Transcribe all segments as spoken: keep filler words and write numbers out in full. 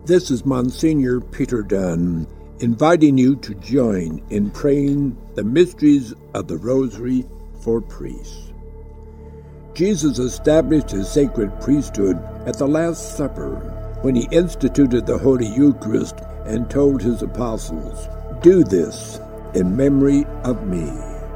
This is Monsignor Peter Dunn, inviting you to join in praying the mysteries of the Rosary for priests. Jesus established his sacred priesthood at the Last Supper when he instituted the Holy Eucharist and told his apostles, "Do this in memory of me."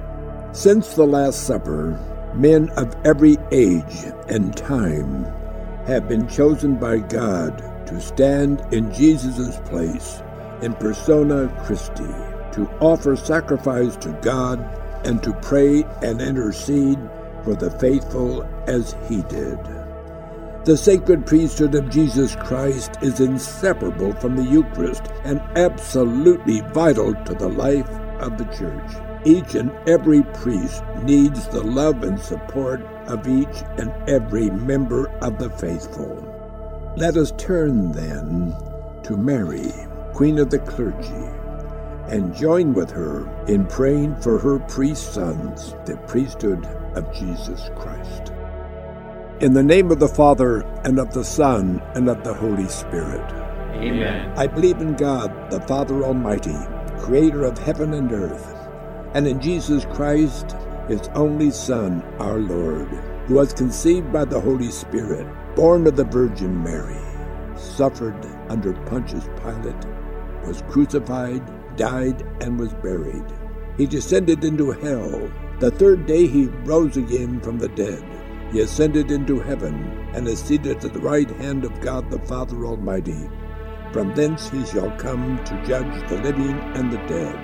Since the Last Supper, men of every age and time have been chosen by God to stand in Jesus' place in persona Christi, to offer sacrifice to God and to pray and intercede for the faithful as he did. The sacred priesthood of Jesus Christ is inseparable from the Eucharist and absolutely vital to the life of the Church. Each and every priest needs the love and support of each and every member of the faithful. Let us turn, then, to Mary, Queen of the Clergy, and join with her in praying for her priest sons, the priesthood of Jesus Christ. In the name of the Father, and of the Son, and of the Holy Spirit. Amen. I believe in God, the Father Almighty, creator of heaven and earth, and in Jesus Christ, his only Son, our Lord, who was conceived by the Holy Spirit, born of the Virgin Mary, suffered under Pontius Pilate, was crucified, died, and was buried. He descended into hell. The third day he rose again from the dead. He ascended into heaven, and is seated at the right hand of God the Father Almighty. From thence he shall come to judge the living and the dead.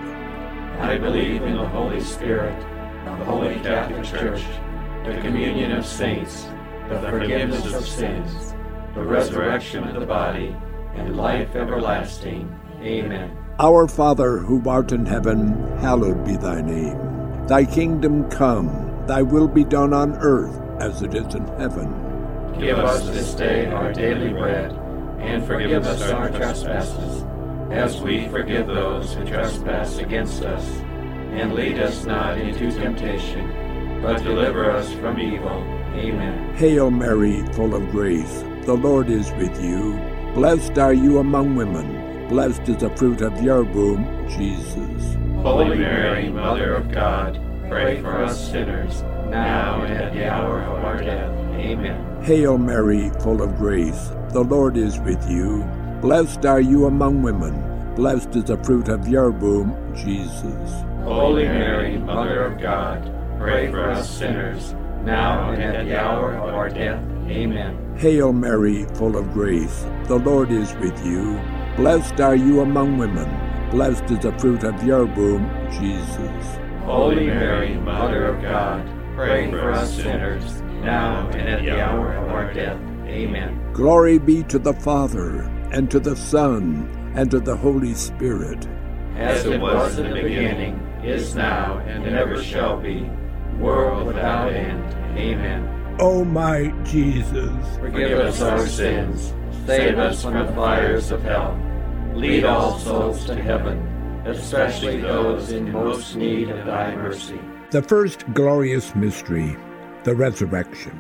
I believe in the Holy Spirit, the Holy Catholic Church, the communion of saints, the forgiveness of sins, the resurrection of the body, and life everlasting. Amen. Our Father, who art in heaven, hallowed be thy name. Thy kingdom come, thy will be done on earth as it is in heaven. Give us this day our daily bread, and forgive us our trespasses, as we forgive those who trespass against us. And lead us not into temptation, but deliver us from evil. Amen. Hail Mary, full of grace, the Lord is with you. Blessed are you among women. Blessed is the fruit of your womb, Jesus. Holy Mary, Mother of God, pray for us sinners, now and at the hour of our death. Amen. Hail Mary, full of grace, the Lord is with you. Blessed are you among women. Blessed is the fruit of your womb, Jesus. Holy Mary, Mother of God, pray for us sinners, now and at the hour of our death. Amen. Hail Mary, full of grace, the Lord is with you. Blessed are you among women. Blessed is the fruit of your womb, Jesus. Holy Mary, Mother of God, pray for us sinners, now and at the hour of our death. Amen. Glory be to the Father, and to the Son, and to the Holy Spirit. As it was in the beginning, is now, and ever shall be, world without end. Amen. O my Jesus, forgive us our sins, save us from the fires of hell, lead all souls to heaven, especially those in most need of thy mercy. The first glorious mystery, the resurrection.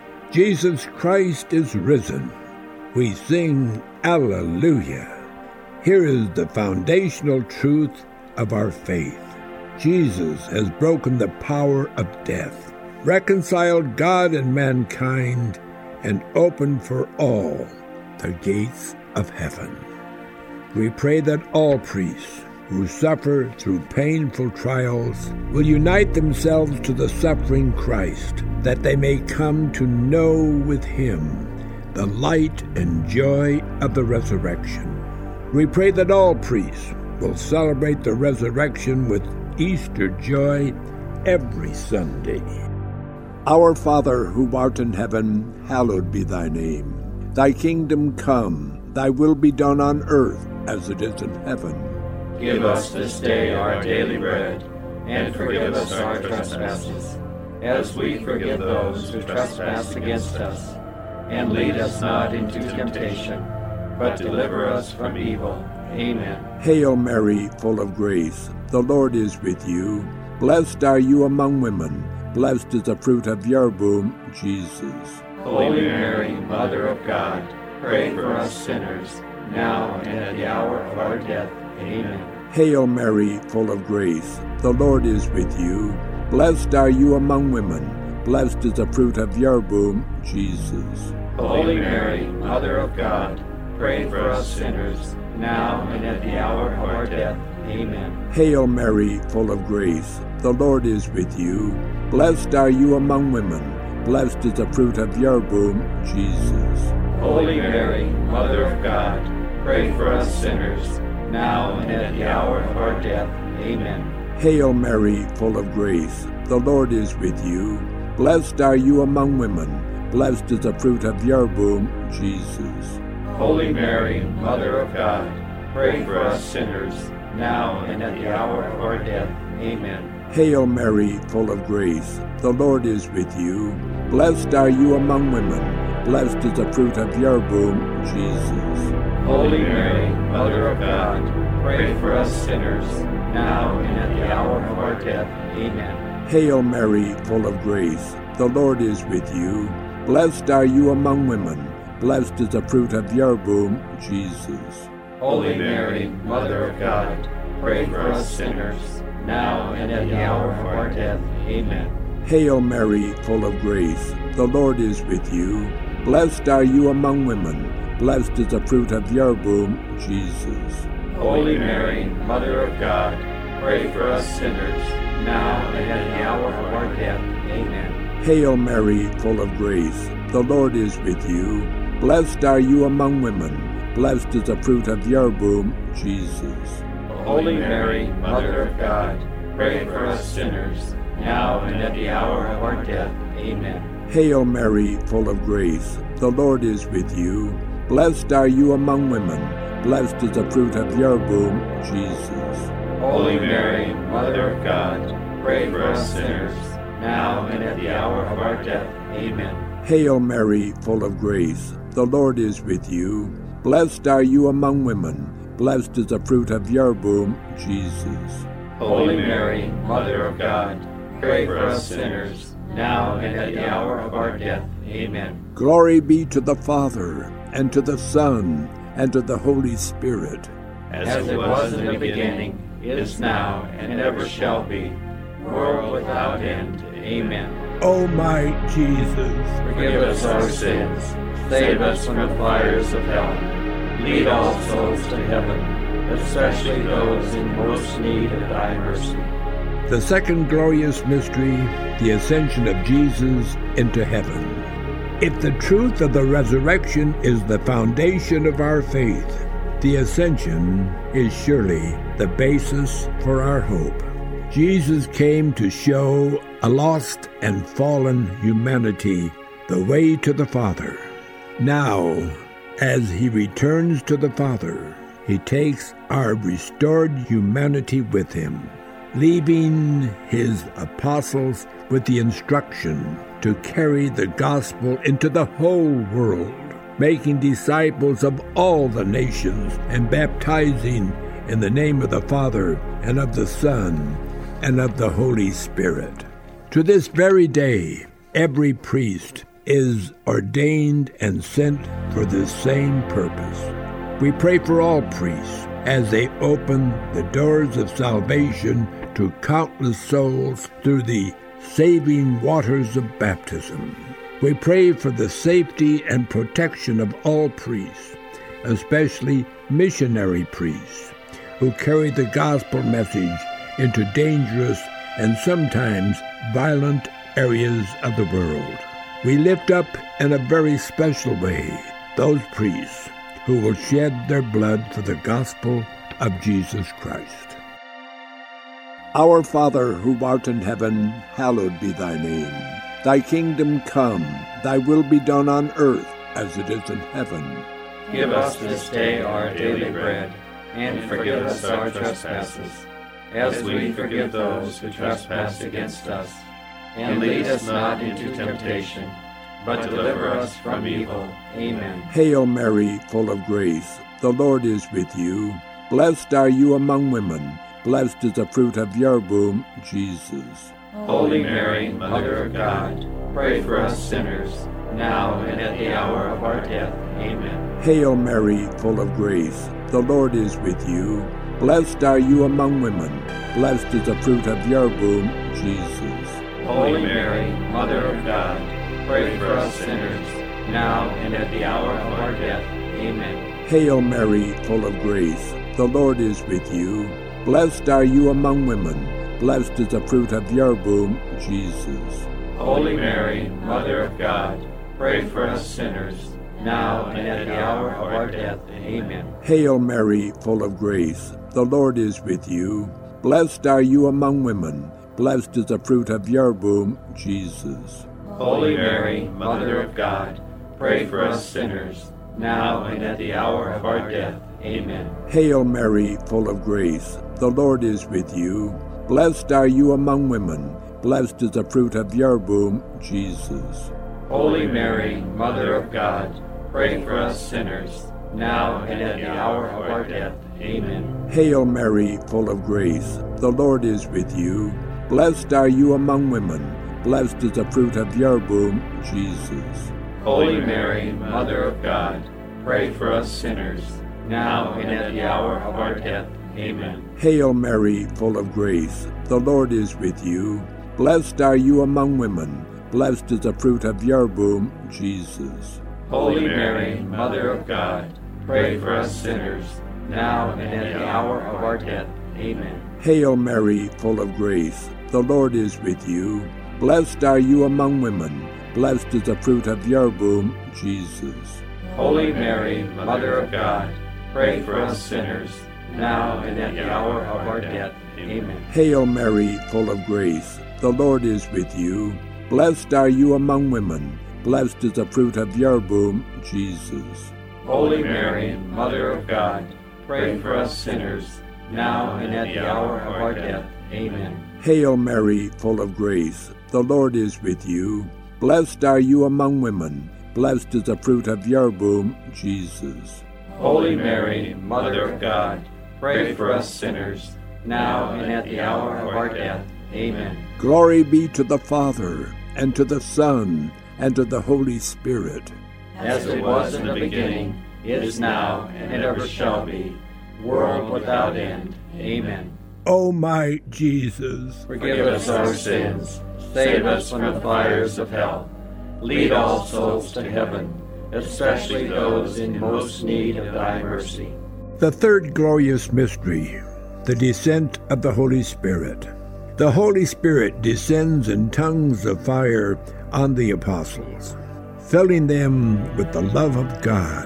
Jesus Christ is risen. We sing Alleluia. Here is the foundational truth of our faith. Jesus has broken the power of death, reconciled God and mankind, and opened for all the gates of heaven. We pray that all priests who suffer through painful trials will unite themselves to the suffering Christ, that they may come to know with him the light and joy of the resurrection. We pray that all priests will celebrate the resurrection with Easter joy every Sunday. Our Father, who art in heaven, hallowed be thy name. Thy kingdom come, thy will be done on earth as it is in heaven. Give us this day our daily bread, and forgive us our trespasses, as we forgive those who trespass against us. And lead us not into temptation, but deliver us from evil. Amen. Hail Mary, full of grace, the Lord is with you. Blessed are you among women. Blessed is the fruit of your womb, Jesus. Holy Mary, Mother of God, pray for us sinners, now and at the hour of our death. Amen. Hail Mary, full of grace, the Lord is with you. Blessed are you among women. Blessed is the fruit of your womb, Jesus. Holy Mary, Mother of God, pray for us sinners, now and at the hour of our death. Amen. Hail Mary, full of grace, the Lord is with you. Blessed are you among women. Blessed is the fruit of your womb, Jesus. Holy Mary, Mother of God, pray for us sinners, now and at the hour of our death. Amen. Hail Mary, full of grace, the Lord is with you. Blessed are you among women. Blessed is the fruit of your womb, Jesus. Holy Mary, Mother of God, pray for us sinners, now and at the hour of our death. Amen. Hail Mary, full of grace, the Lord is with you. Blessed are you among women. Blessed is the fruit of your womb, Jesus. Holy Mary, Mother of God, pray for us sinners, now and at the hour of our death. Amen. Hail Mary, full of grace, the Lord is with you. Blessed are you among women. Blessed is the fruit of your womb, Jesus. Holy Mary, Mother of God, pray for us sinners, now and at the hour of our death. Amen. Hail Mary, full of grace, the Lord is with you. Blessed are you among women. Blessed is the fruit of your womb, Jesus. Holy Mary, Mother of God, pray for us sinners, now and at the hour of our death. Amen. Hail Mary, full of grace, the Lord is with you. Blessed are you among women. Blessed is the fruit of your womb, Jesus. Holy Mary, Mother of God, pray for us sinners, now and at the hour of our death. Amen. Hail Mary, full of grace, the Lord is with you. Blessed are you among women. Blessed is the fruit of your womb, Jesus. Holy Mary, Mother of God, pray for us sinners, now and at the hour of our death. Amen. Hail Mary, full of grace, the Lord is with you. Blessed are you among women. Blessed is the fruit of your womb, Jesus. Holy Mary, Mother of God, pray for us sinners, now and at the hour of our death. Amen. Glory be to the Father, and to the Son, and to the Holy Spirit. As, As it was in the beginning, is now, and ever shall be, world without end. Amen. O my Jesus, forgive us our sins, save us from the fires of hell, lead all souls to heaven, especially those in most need of thy mercy. The second glorious mystery, the ascension of Jesus into heaven. If the truth of the resurrection is the foundation of our faith, the ascension is surely the basis for our hope. Jesus came to show a lost and fallen humanity the way to the Father. Now, as he returns to the Father, he takes our restored humanity with him, leaving his apostles with the instruction to carry the gospel into the whole world, making disciples of all the nations and baptizing in the name of the Father and of the Son and of the Holy Spirit. To this very day, every priest is ordained and sent for this same purpose. We pray for all priests as they open the doors of salvation to countless souls through the saving waters of baptism. We pray for the safety and protection of all priests, especially missionary priests, who carry the gospel message into dangerous and sometimes violent areas of the world. We lift up in a very special way those priests who will shed their blood for the gospel of Jesus Christ. Our Father, who art in heaven, hallowed be thy name. Thy kingdom come, thy will be done on earth as it is in heaven. Give us this day our daily bread, and forgive us our trespasses, as we forgive those who trespass against us. And lead us not into temptation, but deliver us from evil. Amen. Hail Mary, full of grace, the Lord is with you. Blessed are you among women. Blessed is the fruit of your womb, Jesus. Holy Mary, Mother of God, pray for us sinners, now and at the hour of our death. Amen. Hail Mary, full of grace, the Lord is with you. Blessed are you among women. Blessed is the fruit of your womb, Jesus. Holy Mary, Mother of God, pray for us sinners, now and at the hour of our death. Amen. Hail Mary, full of grace, the Lord is with you. Blessed are you among women. Blessed is the fruit of your womb, Jesus. Holy Mary, Mother of God, pray for us sinners, now and at the hour of our death. Amen. Hail Mary, full of grace, the Lord is with you. Blessed are you among women. Blessed is the fruit of your womb, Jesus. Holy Mary, Mother of God, pray for us sinners, now and at the hour of our death. Amen. Hail Mary, full of grace, the Lord is with you. Blessed are you among women. Blessed is the fruit of your womb, Jesus. Holy Mary, Mother of God, pray for us sinners, now and at the hour of our death. Amen. Hail Mary, full of grace, the Lord is with you. Blessed are you among women. Blessed is the fruit of your womb, Jesus. Holy Mary, Mother of God, pray for us sinners, now and at the hour of our death. Amen. Hail Mary, full of grace, the Lord is with you. Blessed are you among women. Blessed is the fruit of your womb, Jesus. Holy Mary, Mother of God, pray for us sinners, now and at the hour of our death. Amen. Hail Mary, full of grace, the Lord is with you. Blessed are you among women. Blessed is the fruit of your womb, Jesus. Holy Mary, Mother of God, pray for us sinners, now and at the hour of our death. Amen. Hail Mary, full of grace, the Lord is with you. Blessed are you among women. Blessed is the fruit of your womb, Jesus. Holy Mary, Mother of God, pray for us sinners, now and at the hour of our death. Amen. Hail Mary, full of grace, the Lord is with you. Blessed are you among women. Blessed is the fruit of your womb, Jesus. Holy Mary, Mother of God, pray for us sinners, now and at the hour of our death. Amen. Glory be to the Father, and to the Son, and to the Holy Spirit. As it was in the beginning, is now, and ever shall be, world without end. Amen. O my Jesus, forgive us our sins, save us from the fires of hell, lead all souls to heaven, especially those in most need of thy mercy. The third glorious mystery, the descent of the Holy Spirit. The Holy Spirit descends in tongues of fire on the apostles, filling them with the love of God,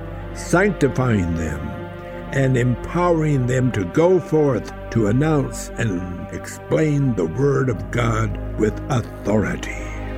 sanctifying them, and empowering them to go forth to announce and explain the Word of God with authority.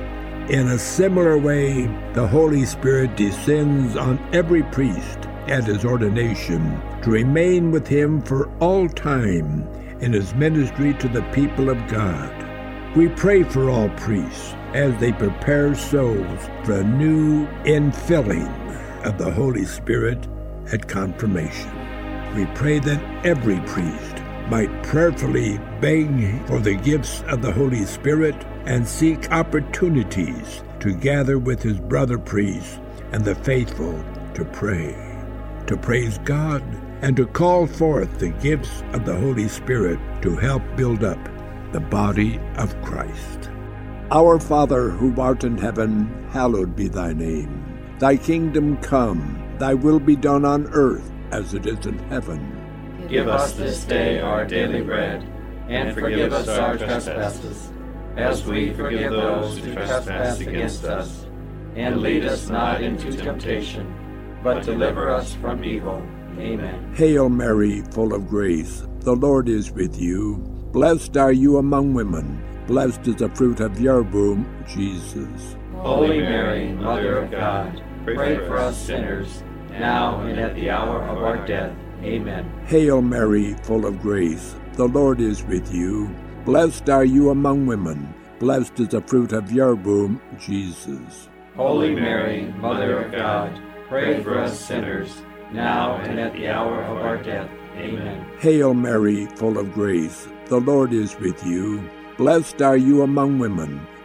In a similar way, the Holy Spirit descends on every priest at his ordination to remain with him for all time in his ministry to the people of God. We pray for all priests as they prepare souls for a new infilling of the Holy Spirit at confirmation. We pray that every priest might prayerfully beg for the gifts of the Holy Spirit and seek opportunities to gather with his brother priests and the faithful to pray, to praise God, and to call forth the gifts of the Holy Spirit to help build up the body of Christ. Our Father, who art in heaven, hallowed be thy name. Thy kingdom come, thy will be done on earth as it is in heaven. Give us this day our daily bread, and forgive us our trespasses, as we forgive those who trespass against us. And lead us not into temptation, but deliver us from evil. Amen. Hail Mary, full of grace, the Lord is with you. Blessed are you among women. Blessed is the fruit of your womb, Jesus. Holy Mary, Mother of God, pray for us sinners, now and at the hour of our death. Amen. Hail Mary, full of grace, the Lord is with you. Blessed are you among women. Blessed is the fruit of your womb, Jesus. Holy Mary, Mother of God, pray for us sinners, now and at the hour of our death. Amen. Hail Mary, full of grace, the Lord is with you. Blessed are you among women.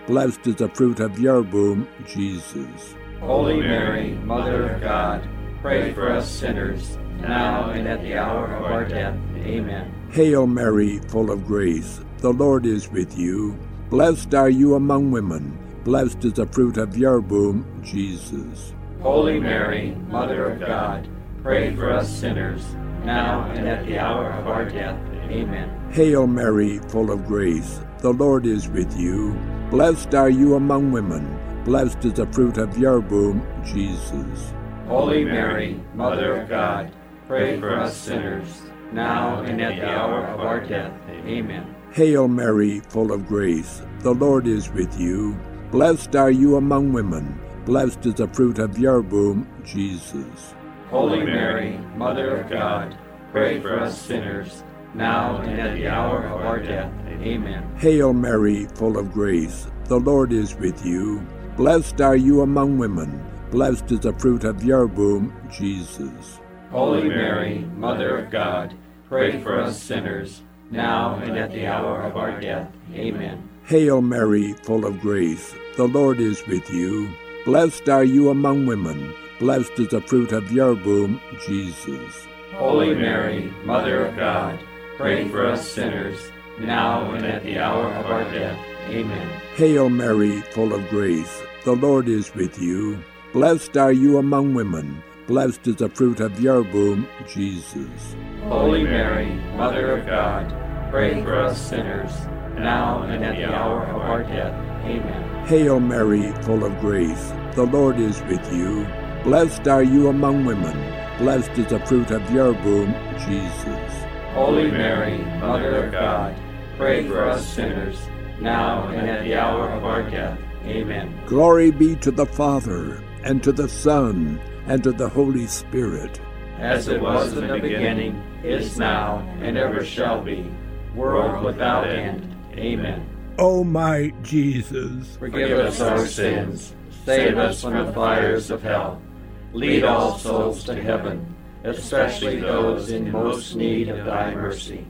Blessed is the fruit of your womb, Jesus. Holy Mary, Mother of God, pray for us sinners, now and at the hour of our death. Amen. Hail Mary, full of grace, the Lord is with you. Blessed are you among women. Blessed is the fruit of your womb, Jesus. Holy Mary, Mother of God, pray for us sinners, now and at the hour of our death. Amen. Hail Mary, full of grace, the Lord is with you. Blessed are you among women. Blessed is the fruit of your womb, Jesus. Holy Mary, Mother of God, pray for us sinners, now and at the hour of our death. Amen. Hail Mary, full of grace, the Lord is with you. Blessed are you among women. Blessed is the fruit of your womb, Jesus. Holy Mary, Mother of God, pray for us sinners, now and at the hour of our death. Amen. Hail Mary, full of grace, the Lord is with you. Blessed are you among women. Blessed is the fruit of your womb, Jesus. Holy Mary, Mother of God, pray for us sinners, now and at the hour of our death. Amen. Hail Mary, full of grace, the Lord is with you. Blessed are you among women. Blessed is the fruit of your womb, Jesus. Holy Mary, Mother of God, pray for us sinners, now and at the hour of our death. Amen. Hail Mary, full of grace, the Lord is with you. Blessed are you among women. Blessed is the fruit of your womb, Jesus. Holy Mary, Mother of God, pray for us sinners, now and at the hour of our death. Amen. Hail Mary, full of grace, the Lord is with you. Blessed are you among women. Blessed is the fruit of your womb, Jesus. Holy Mary, Mother of God, pray for us sinners, now and at the hour of our death. Amen. Glory be to the Father, and to the Son, and to the Holy Spirit. As it was in the beginning, is now, and ever shall be, world without end. Amen. O my Jesus, forgive us our sins, save us from the fires of hell, lead all souls to heaven, especially those in most need of thy mercy.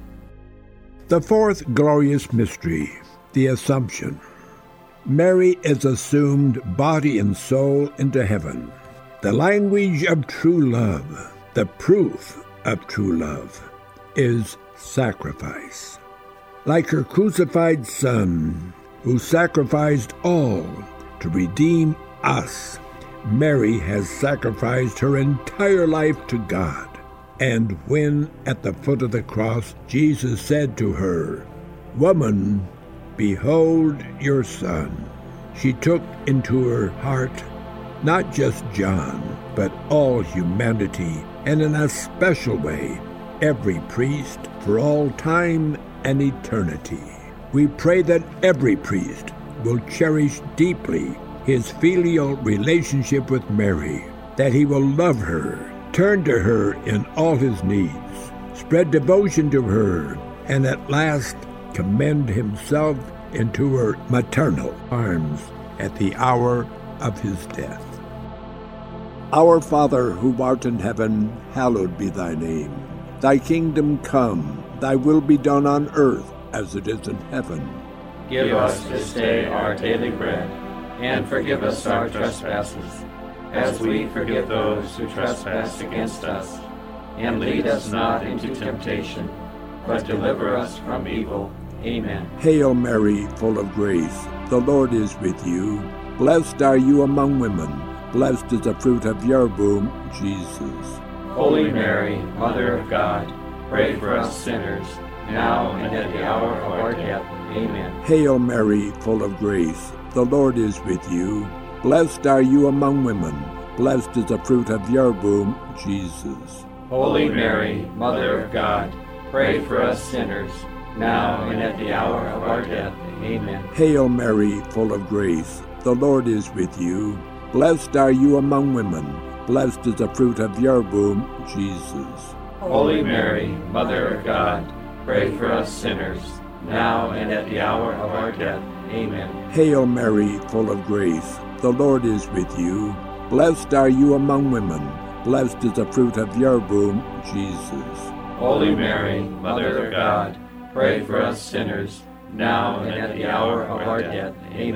The fourth glorious mystery, the Assumption. Mary is assumed body and soul into heaven. The language of true love, the proof of true love, is sacrifice. Like her crucified Son, who sacrificed all to redeem us, Mary has sacrificed her entire life to God. And when, at the foot of the cross, Jesus said to her, "Woman, behold your son," she took into her heart not just John, but all humanity, and in a special way, every priest for all time and eternity. We pray that every priest will cherish deeply his filial relationship with Mary, that he will love her, turn to her in all his needs, spread devotion to her, and at last commend himself into her maternal arms at the hour of his death. Our Father, who art in heaven, hallowed be thy name. Thy kingdom come, thy will be done on earth as it is in heaven. Give us this day our daily bread, and forgive us our trespasses, as we forgive those who trespass against us. And lead us not into temptation, but deliver us from evil. Amen. Hail Mary, full of grace, the Lord is with you. Blessed are you among women. Blessed is the fruit of your womb, Jesus. Holy Mary, Mother of God, pray for us sinners, now and at the hour of our death. Amen. Hail Mary, full of grace, the Lord is with you. Blessed are you among women. Blessed is the fruit of your womb, Jesus. Holy Mary, Mother of God, pray for us sinners, now and at the hour of our death. Amen. Hail Mary, full of grace, the Lord is with you. Blessed are you among women. Blessed is the fruit of your womb, Jesus. Holy Mary, Mother of God, pray for us sinners, now and at the hour of our death. Amen. Hail Mary, full of grace, the Lord is with you. Blessed are you among women. Blessed is the fruit of your womb, Jesus. Holy Mary, Mother of God, pray for us sinners, now and at the hour of our death. Amen.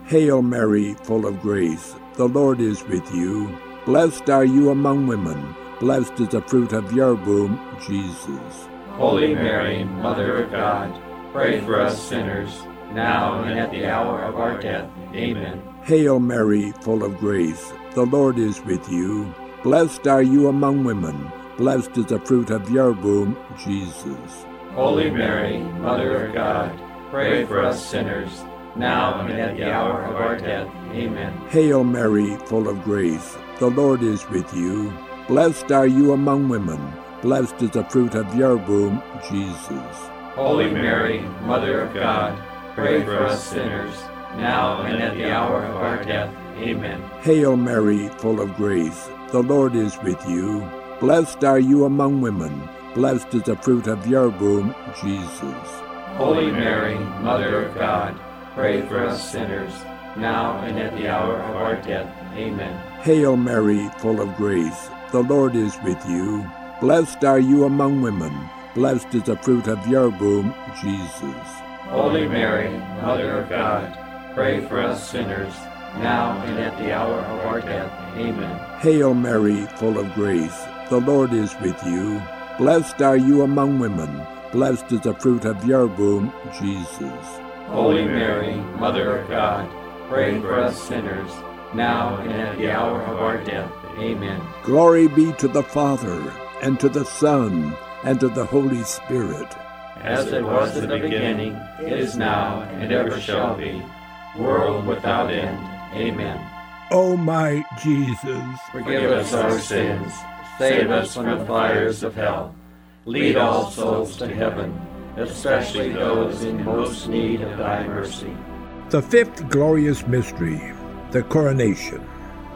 Hail Mary, full of grace, the Lord is with you. Blessed are you among women. Blessed is the fruit of your womb, Jesus. Holy Mary, Mother of God, pray for us sinners, now and at the hour of our death. Amen. Hail Mary, full of grace, the Lord is with you. Blessed are you among women. Blessed is the fruit of your womb, Jesus. Holy Mary, Mother of God, pray for us sinners, now and at the hour of our death. Amen. Hail Mary, full of grace, the Lord is with you. Blessed are you among women. Blessed is the fruit of your womb, Jesus. Holy Mary, Mother of God, pray for us sinners, now and at the hour of our death. Amen. Hail Mary, full of grace, the Lord is with you. Blessed are you among women. Blessed is the fruit of your womb, Jesus. Holy Mary, Mother of God, pray for us sinners, now and at the hour of our death. Amen. Hail Mary, full of grace, the Lord is with you. Blessed are you among women. Blessed is the fruit of your womb, Jesus. Holy Mary, Mother of God, pray for us sinners, now and at the hour of our death. Amen. Hail Mary, full of grace, the Lord is with you. Blessed are you among women. Blessed is the fruit of your womb, Jesus. Holy Mary, Mother of God, pray for us sinners, now and at the hour of our death. Amen. Glory be to the Father, and to the Son, and to the Holy Spirit. As it was in the beginning, is now, and ever shall be, world without end. Amen. O my Jesus, forgive us our sins, save us from the fires of hell, lead all souls to heaven, especially those in most need of thy mercy. The fifth glorious mystery, the coronation.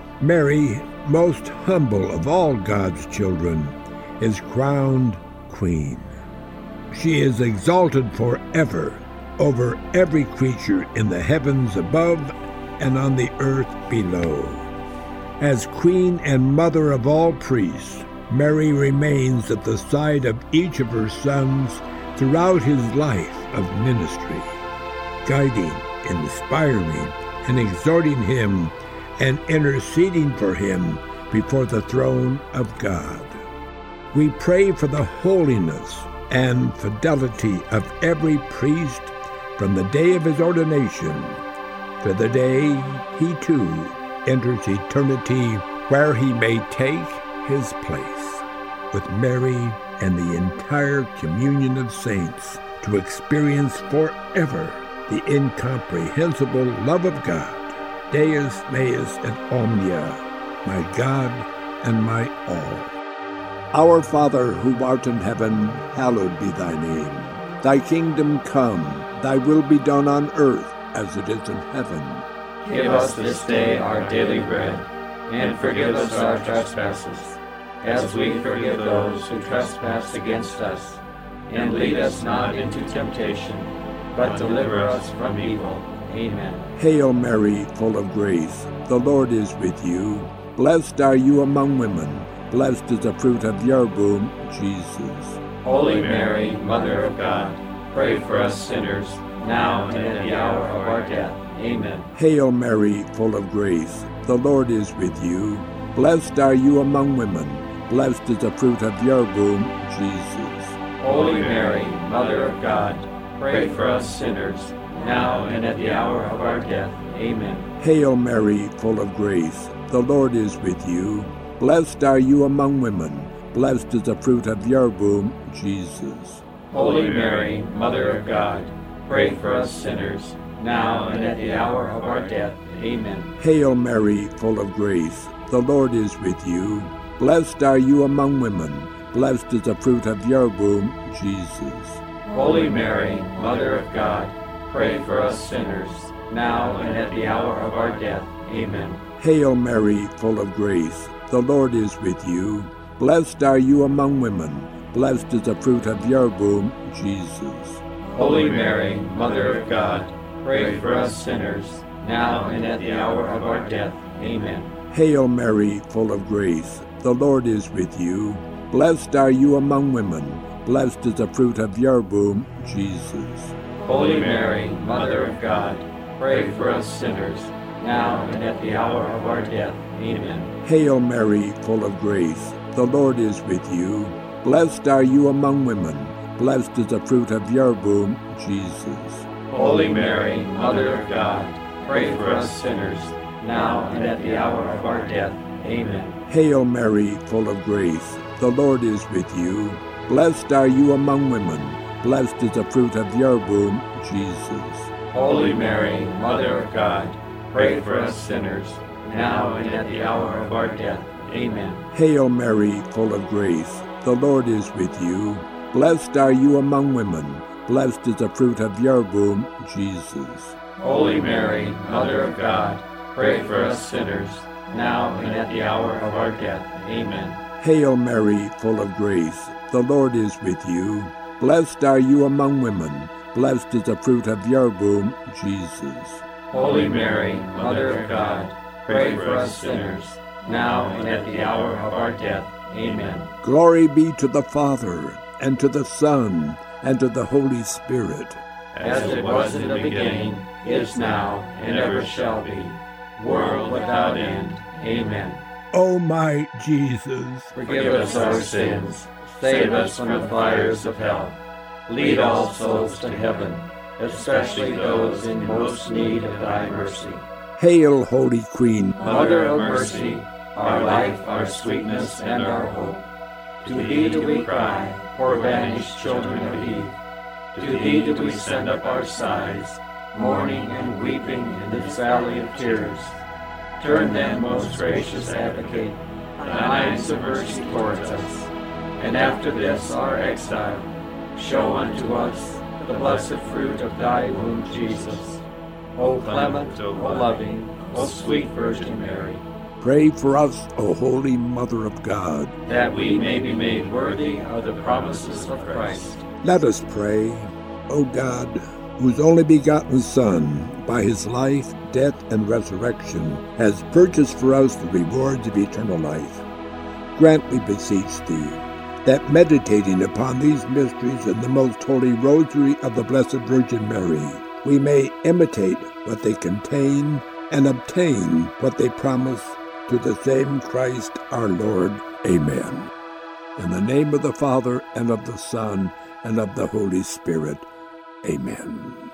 Mary, most humble of all God's children, is crowned queen. She is exalted forever over every creature in the heavens above and on the earth below. As queen and mother of all priests, Mary remains at the side of each of her sons throughout his life of ministry, guiding, inspiring, and exhorting him and interceding for him before the throne of God. We pray for the holiness and fidelity of every priest from the day of his ordination to the day he too enters eternity, where he may take his place with Mary and the entire communion of saints to experience forever the incomprehensible love of God. Deus meus et omnia, my God and my all. Our Father, who art in heaven, hallowed be thy name. Thy kingdom come, thy will be done on earth as it is in heaven. Give us this day our daily bread, and forgive us our trespasses, as we forgive those who trespass against us. And lead us not into temptation, but deliver us from evil. Amen. Hail Mary, full of grace, the Lord is with you. Blessed are you among women. Blessed is the fruit of your womb, Jesus. Holy Mary, Mother of God, pray for us sinners, now and at the hour of our death. Amen. Hail Mary, full of grace, the Lord is with you. Blessed are you among women. Blessed is the fruit of your womb, Jesus. Holy Mary, Mother of God, pray for us sinners, now and at the hour of our death. Amen. Hail Mary, full of grace, the Lord is with you. Blessed are you among women. Blessed is the fruit of your womb, Jesus. Holy Mary, Mother of God, pray for us sinners, now and at the hour of our death. Amen. Hail Mary, full of grace, the Lord is with you. Blessed are you among women. Blessed is the fruit of your womb, Jesus. Holy Mary, Mother of God, pray for us sinners, now and at the hour of our death. Amen. Hail Mary, full of grace, the Lord is with you. Blessed are you among women. Blessed is the fruit of your womb, Jesus. Holy Mary, Mother of God, pray for us sinners, now and at the hour of our death. Amen. Hail Mary, full of grace, the Lord is with you. Blessed are you among women. Blessed is the fruit of your womb, Jesus. Holy Mary, Mother of God, pray for us sinners, now and at the hour of our death. Amen. Hail Mary, full of grace, the Lord is with you. Blessed are you among women. Blessed is the fruit of your womb, Jesus. Holy Mary, Mother of God, pray for us sinners, now and at the hour of our death. Amen. Hail Mary, full of grace, the Lord is with you. Blessed are you among women. Blessed is the fruit of your womb, Jesus. Holy Mary, Mother of God, pray for us sinners, now and at the hour of our death. Amen. Hail Mary, full of grace, the Lord is with you. Blessed are you among women. Blessed is the fruit of your womb, Jesus. Holy Mary, Mother of God, pray for us sinners, now and at the hour of our death. Amen. Hail Mary, full of grace, the Lord is with you. Blessed are you among women. Blessed is the fruit of your womb, Jesus. Holy Mary, Mother of God, pray for us sinners, now and at the hour of our death. Amen. Glory be to the Father, and to the Son, and to the Holy Spirit. As it was in the beginning, is now, and ever shall be, world without end. Amen. O my Jesus, forgive us our sins, save us from the fires of hell. Lead all souls to heaven, especially those in most need of thy mercy. Hail, Holy Queen, Mother of mercy, our life, our sweetness, and our hope. To thee do we cry, poor banished children of Eve. To thee do we send up our sighs, mourning and weeping in this valley of tears. Turn then, most gracious Advocate, thine eyes of mercy towards us, and after this our exile, show unto us the blessed fruit of thy womb, Jesus. O clement, O loving, O sweet Virgin Mary, pray for us, O Holy Mother of God, that we may be made worthy of the promises of Christ. Let us pray. O God, whose only begotten Son, by his life, death, and resurrection, has purchased for us the rewards of eternal life, grant, we beseech thee, that meditating upon these mysteries in the most holy rosary of the Blessed Virgin Mary, we may imitate what they contain and obtain what they promise, to the same Christ our Lord. Amen. In the name of the Father, and of the Son, and of the Holy Spirit. Amen.